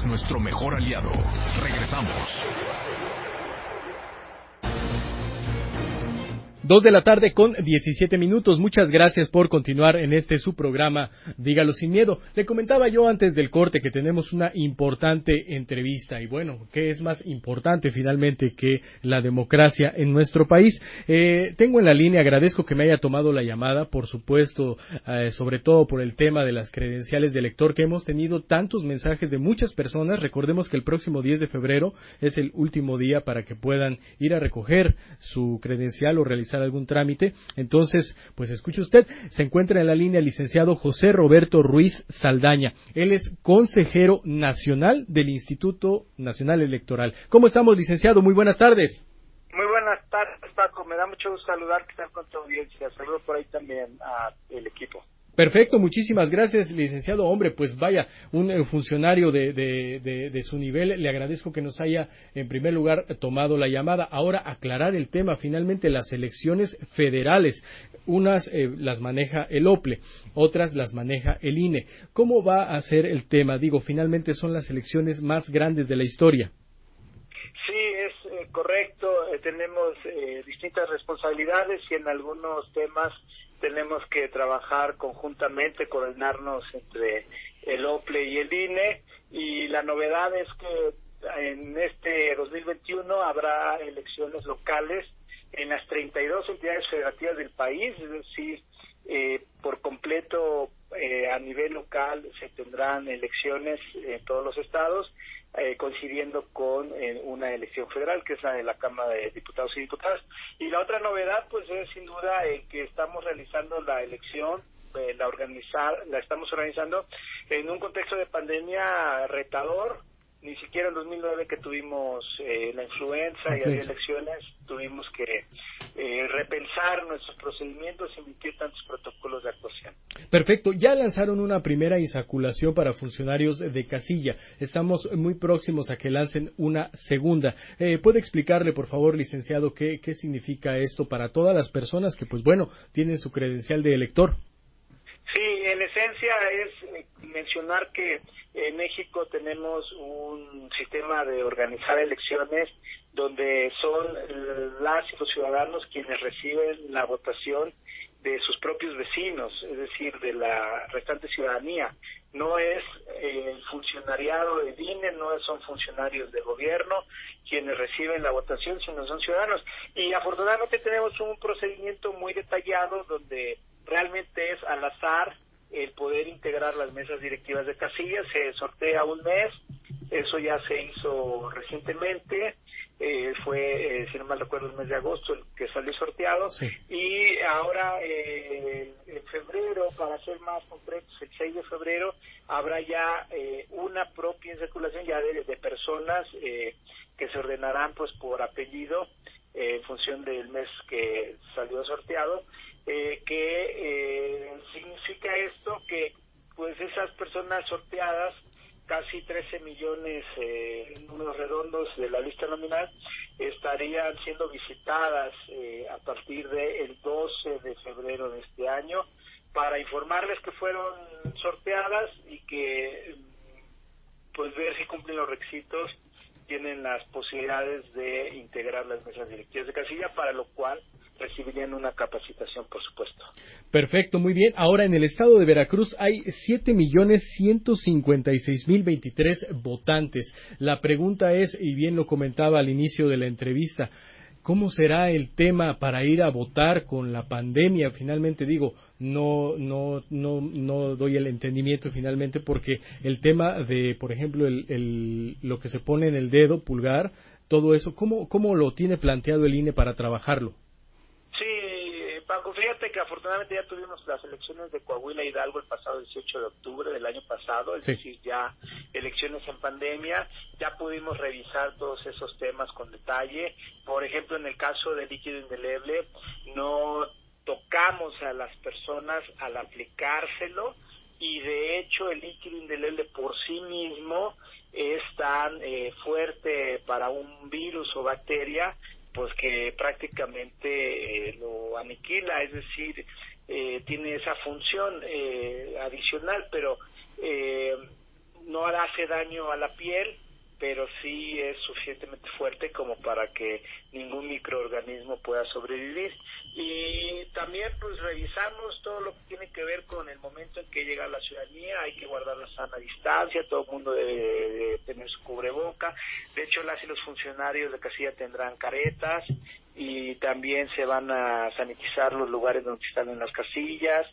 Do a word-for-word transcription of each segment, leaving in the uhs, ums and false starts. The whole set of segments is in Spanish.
es nuestro mejor aliado. Regresamos. Dos de la tarde con diecisiete minutos. Muchas gracias por continuar en este su programa Dígalo Sin Miedo. Le comentaba yo antes del corte que tenemos una importante entrevista. Y bueno, ¿qué es más importante finalmente que la democracia en nuestro país? Eh, tengo en la línea, agradezco que me haya tomado la llamada, por supuesto, eh, sobre todo por el tema de las credenciales de elector, que hemos tenido tantos mensajes de muchas personas. Recordemos que el próximo diez de febrero es el último día para que puedan ir a recoger su credencial o realizar algún trámite. Entonces, pues escuche usted, se encuentra en la línea el licenciado José Roberto Ruiz Saldaña. Él es consejero nacional del Instituto Nacional Electoral. ¿Cómo estamos, licenciado? Muy buenas tardes. Muy buenas tardes, Paco. Me da mucho gusto saludar, que están con tu audiencia. Saludo por ahí también al equipo. Perfecto, muchísimas gracias, licenciado. Hombre, pues vaya, un eh, funcionario de, de, de, de su nivel, le agradezco que nos haya, en primer lugar, tomado la llamada. Ahora, aclarar el tema, finalmente, las elecciones federales, unas eh, las maneja el O P L E, otras las maneja el I N E. ¿Cómo va a ser el tema? Digo, finalmente son las elecciones más grandes de la historia. Sí, es eh, correcto. Eh, tenemos eh, distintas responsabilidades y en algunos temas tenemos que trabajar conjuntamente, coordinarnos entre el O P L E y el I N E, y la novedad es que en este dos mil veintiuno habrá elecciones locales en las treinta y dos entidades federativas del país, es decir, eh, por completo eh, a nivel local se tendrán elecciones en todos los estados, Eh, coincidiendo con eh, una elección federal, que es la de la Cámara de Diputados y Diputadas. Y la otra novedad, pues, es sin duda eh, que estamos realizando la elección, eh, la organizar, la estamos organizando en un contexto de pandemia retador. Ni siquiera en dos mil nueve, que tuvimos eh, la influenza y había elecciones, tuvimos que eh, repensar nuestros procedimientos y emitir tantos protocolos de actuación. Perfecto, ya lanzaron una primera insaculación para funcionarios de casilla. Estamos muy próximos a que lancen una segunda. Eh, ¿Puede explicarle, por favor, licenciado, qué, qué significa esto para todas las personas que, pues bueno, tienen su credencial de elector? Sí, en esencia es mencionar que en México tenemos un sistema de organizar elecciones donde son las y los ciudadanos quienes reciben la votación de sus propios vecinos, es decir, de la restante ciudadanía. No es eh, el funcionariado del I N E, no son funcionarios de gobierno quienes reciben la votación, sino son ciudadanos. Y afortunadamente tenemos un procedimiento muy detallado donde realmente es al azar el poder integrar las mesas directivas de casillas. Se sortea un mes, eso ya se hizo recientemente, eh, fue, eh, si no mal recuerdo, el mes de agosto el que salió sorteado, sí. Y ahora eh, en febrero, para ser más concretos, el seis de febrero, habrá ya eh, una propia circulación ya de, de personas eh, que se ordenarán pues por apellido eh, en función del mes que salió sorteado. Eh, que eh, significa esto que pues esas personas sorteadas, casi trece millones eh, en números redondos de la lista nominal, estarían siendo visitadas eh, a partir del doce de febrero de este año, para informarles que fueron sorteadas y que pues ver si cumplen los requisitos, tienen las posibilidades de integrar las mesas directivas de casilla, para lo cual recibirían una capacitación, por supuesto. Perfecto, muy bien. Ahora, en el estado de Veracruz hay siete millones ciento cincuenta y seis mil veintitrés votantes. La pregunta es, y bien lo comentaba al inicio de la entrevista, ¿cómo será el tema para ir a votar con la pandemia? Finalmente digo, no no no no doy el entendimiento finalmente, porque el tema de, por ejemplo, el, el lo que se pone en el dedo pulgar, todo eso, ¿cómo cómo lo tiene planteado el I N E para trabajarlo? Sí, Paco, fíjate que afortunadamente ya tuvimos las elecciones de Coahuila e Hidalgo el pasado dieciocho de octubre del año pasado, es sí. decir, ya elecciones en pandemia, ya pudimos revisar todos esos temas con detalle. Por ejemplo, en el caso del líquido indeleble, no tocamos a las personas al aplicárselo, y de hecho el líquido indeleble por sí mismo es tan eh, fuerte para un virus o bacteria, pues que prácticamente eh, lo aniquila, es decir, eh, tiene esa función eh, adicional, pero eh, no hace daño a la piel, pero sí es suficientemente fuerte como para que ningún microorganismo pueda sobrevivir. Y también pues revisamos todo lo que tiene que ver con el momento en que llega la ciudadanía. Hay que guardar la sana distancia, todo el mundo debe de tener su cubreboca. De hecho, las y los funcionarios de casilla tendrán caretas, y también se van a sanitizar los lugares donde están en las casillas.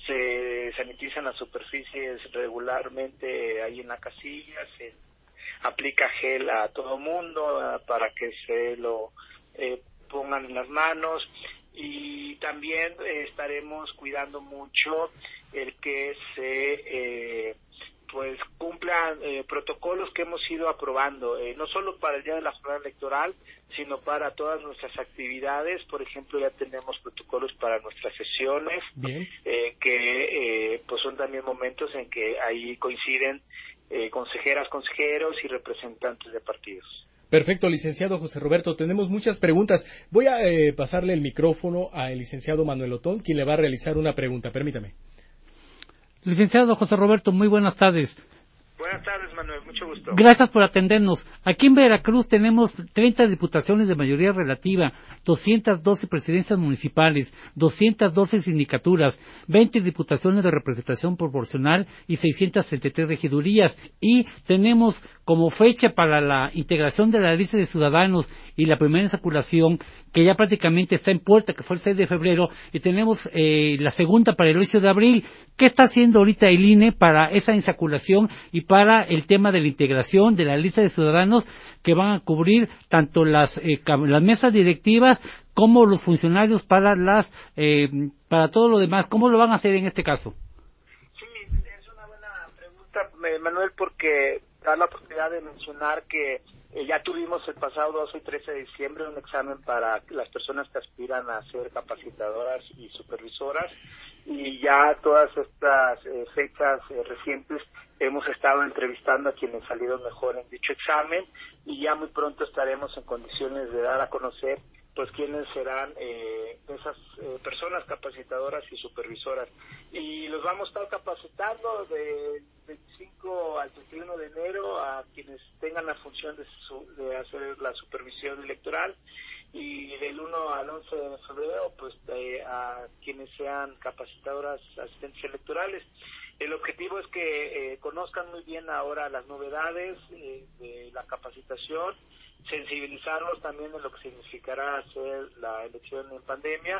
Se sanitizan las superficies regularmente ahí en la casilla, se aplica gel a todo mundo uh, para que se lo eh, pongan en las manos, y también eh, estaremos cuidando mucho el que se eh, pues cumplan eh, protocolos que hemos ido aprobando, eh, no solo para el día de la jornada electoral, sino para todas nuestras actividades. Por ejemplo, ya tenemos protocolos para nuestras sesiones, eh, que eh, pues son también momentos en que ahí coinciden eh, consejeras, consejeros y representantes de partidos. Perfecto, licenciado José Roberto. Tenemos muchas preguntas. Voy a eh, pasarle el micrófono al licenciado Manuel Otón, quien le va a realizar una pregunta. Permítame. Licenciado José Roberto, muy buenas tardes. Buenas tardes, Manuel, mucho gusto. Gracias por atendernos. Aquí en Veracruz tenemos treinta diputaciones de mayoría relativa, doscientas doce presidencias municipales, doscientas doce sindicaturas, veinte diputaciones de representación proporcional y seiscientas treinta y tres regidurías. Y tenemos como fecha para la integración de la lista de ciudadanos y la primera insaculación, que ya prácticamente está en puerta, que fue el seis de febrero, y tenemos eh, la segunda para el ocho de abril. ¿Qué está haciendo ahorita el I N E para esa insaculación y para el tema de la integración de la lista de ciudadanos que van a cubrir tanto las eh, las mesas directivas como los funcionarios para las eh, para todo lo demás? ¿Cómo lo van a hacer en este caso? Sí, es una buena pregunta, Manuel, porque da la oportunidad de mencionar que eh, ya tuvimos el pasado doce y trece de diciembre un examen para las personas que aspiran a ser capacitadoras y supervisoras, y ya todas estas eh, fechas eh, recientes hemos estado entrevistando a quienes salieron mejor en dicho examen, y ya muy pronto estaremos en condiciones de dar a conocer pues quiénes serán eh, esas eh, personas capacitadoras y supervisoras. Y los vamos a estar capacitando de veinticinco al treinta y uno de enero a quienes tengan la función de, su, de hacer la supervisión electoral, y del uno al once de febrero pues eh, a quienes sean capacitadoras asistentes electorales. El objetivo es que eh, conozcan muy bien ahora las novedades eh, de la capacitación, sensibilizarlos también de lo que significará hacer la elección en pandemia,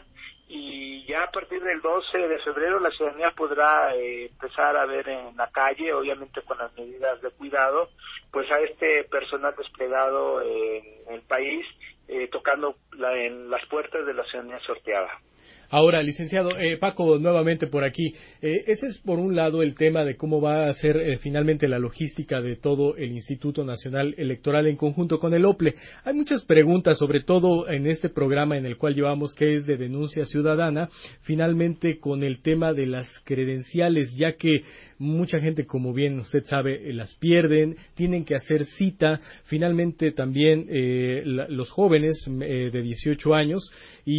y ya a partir del doce de febrero la ciudadanía podrá eh, empezar a ver en la calle, obviamente con las medidas de cuidado, pues a este personal desplegado en el país eh, tocando la, en las puertas de la ciudadanía sorteada. Ahora, licenciado, eh, Paco, nuevamente por aquí. Eh, ese es por un lado el tema de cómo va a ser eh, finalmente la logística de todo el Instituto Nacional Electoral en conjunto con el O P L E. Hay muchas preguntas, sobre todo en este programa en el cual llevamos, que es de denuncia ciudadana, finalmente con el tema de las credenciales, ya que mucha gente, como bien usted sabe, eh, las pierden, tienen que hacer cita, finalmente también eh, la, los jóvenes eh, de dieciocho años,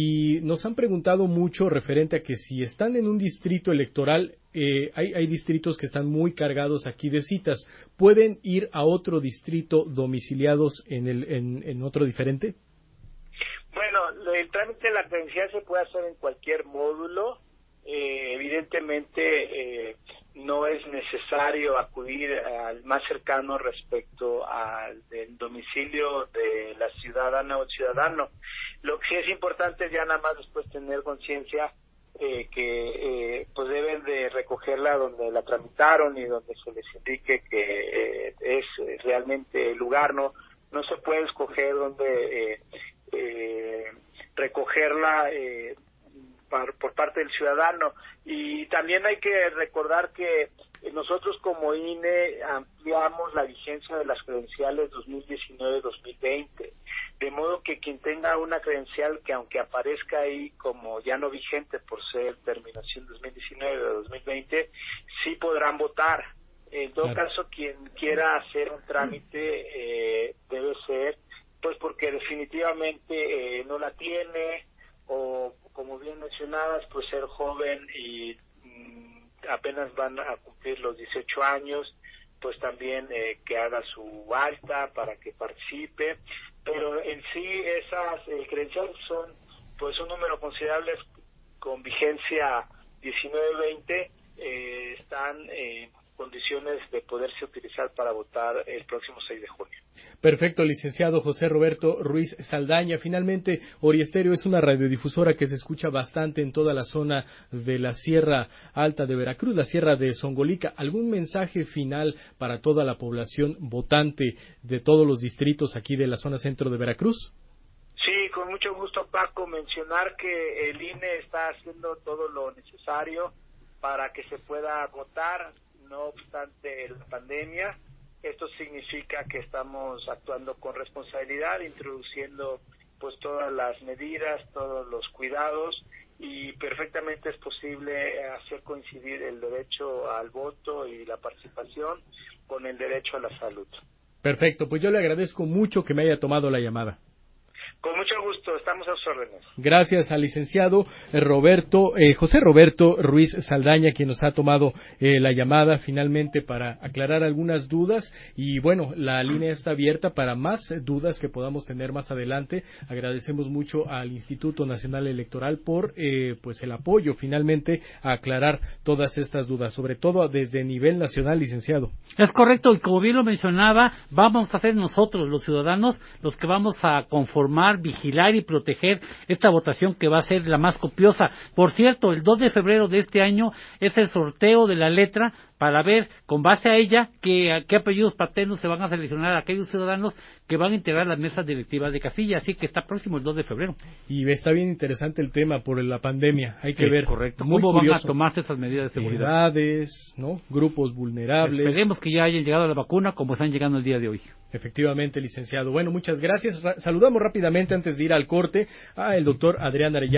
y nos han preguntado mucho referente a que si están en un distrito electoral, eh, hay, hay distritos que están muy cargados aquí de citas, ¿pueden ir a otro distrito domiciliados en, el, en, en otro diferente? Bueno, el trámite de la credencial se puede hacer en cualquier módulo. Eh, evidentemente eh, no es necesario acudir al más cercano respecto al del domicilio de la ciudadana o ciudadano. Lo que sí es importante es ya nada más después tener conciencia eh, que eh, pues deben de recogerla donde la tramitaron y donde se les indique que eh, es realmente el lugar. No no se puede escoger donde eh, eh, recogerla eh, par, por parte del ciudadano. Y también hay que recordar que nosotros como I N E ampliamos la vigencia de las credenciales dos mil diecinueve dos mil veinte, de modo que quien tenga una credencial que aunque aparezca ahí como ya no vigente por ser terminación dos mil diecinueve o dos mil veinte, sí podrán votar. En todo claro. caso, quien quiera hacer un trámite eh, debe ser, pues porque definitivamente eh, no la tiene, o como bien mencionabas, pues ser joven y mmm, apenas van a cumplir los dieciocho años, pues también eh, que haga su alta para que participe, pero en sí esas eh, credenciales son pues un número considerable con vigencia diecinueve veinte, eh, están en condiciones de poderse utilizar para votar el próximo seis de junio. Perfecto, licenciado José Roberto Ruiz Saldaña. Finalmente, Oriestéreo es una radiodifusora que se escucha bastante en toda la zona de la Sierra Alta de Veracruz, la Sierra de Zongolica. ¿Algún mensaje final para toda la población votante de todos los distritos aquí de la zona centro de Veracruz? Sí, con mucho gusto, Paco, mencionar que el I N E está haciendo todo lo necesario para que se pueda votar, no obstante la pandemia. Esto significa que estamos actuando con responsabilidad, introduciendo pues todas las medidas, todos los cuidados, y perfectamente es posible hacer coincidir el derecho al voto y la participación con el derecho a la salud. Perfecto, pues yo le agradezco mucho que me haya tomado la llamada. Con mucho gusto, estamos a sus órdenes. Gracias al licenciado Roberto, eh, José Roberto Ruiz Saldaña, quien nos ha tomado eh, la llamada finalmente para aclarar algunas dudas, y bueno, la línea está abierta para más dudas que podamos tener más adelante. Agradecemos mucho al Instituto Nacional Electoral por eh, pues el apoyo finalmente a aclarar todas estas dudas, sobre todo desde nivel nacional, licenciado. Es correcto, y como bien lo mencionaba, vamos a ser nosotros, los ciudadanos, los que vamos a conformar, vigilar y proteger esta votación que va a ser la más copiosa. Por cierto, el dos de febrero de este año es el sorteo de la letra para ver, con base a ella, qué, qué apellidos paternos se van a seleccionar a aquellos ciudadanos que van a integrar las mesas directivas de casilla, así que está próximo el dos de febrero. Y está bien interesante el tema por la pandemia, hay que es ver. Correcto. Muy ¿Cómo curioso. van a tomarse esas medidas de seguridad? Edades, ¿no? Grupos vulnerables. Esperemos que ya hayan llegado a la vacuna como están llegando el día de hoy. Efectivamente, licenciado. Bueno, muchas gracias. Ra- saludamos rápidamente antes de ir al corte a el doctor Adrián Arellano.